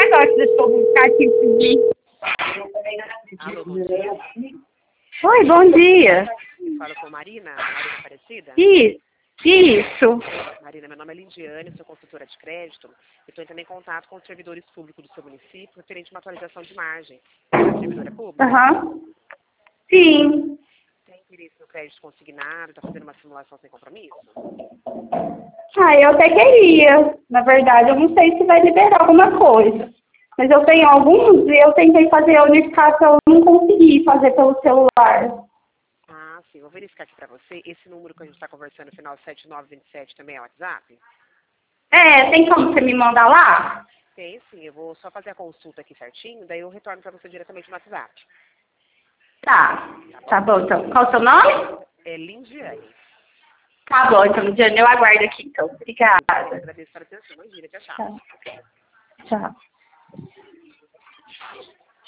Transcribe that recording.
negócio desse povo ficar aqui seguir. Alô, bom dia. Oi, bom dia. Falo com Marina Aparecida. Isso. Marina, meu nome é Lindiane, sou consultora de crédito. Eu estou entrando em contato com os servidores públicos do seu município referente a uma atualização de imagem. Você é servidora pública? Aham. Sim. Tem interesse no crédito consignado? Está fazendo uma simulação sem compromisso? Eu até queria. Na verdade, eu não sei se vai liberar alguma coisa. Mas eu tenho alguns e eu tentei fazer a unificação e não consegui fazer pelo celular. Ah, sim. Vou verificar aqui para você. Esse número que a gente está conversando, final 7927, também é WhatsApp? Tem como você me mandar lá? Tem, sim. Eu vou só fazer a consulta aqui certinho, daí eu retorno para você diretamente no WhatsApp. Tá bom, então. Qual o seu nome? É Lindiane. Tá bom, então, Diana, eu aguardo aqui, então. Obrigada. Agradeço pela atenção. Imagina, tchau, tchau. Tchau.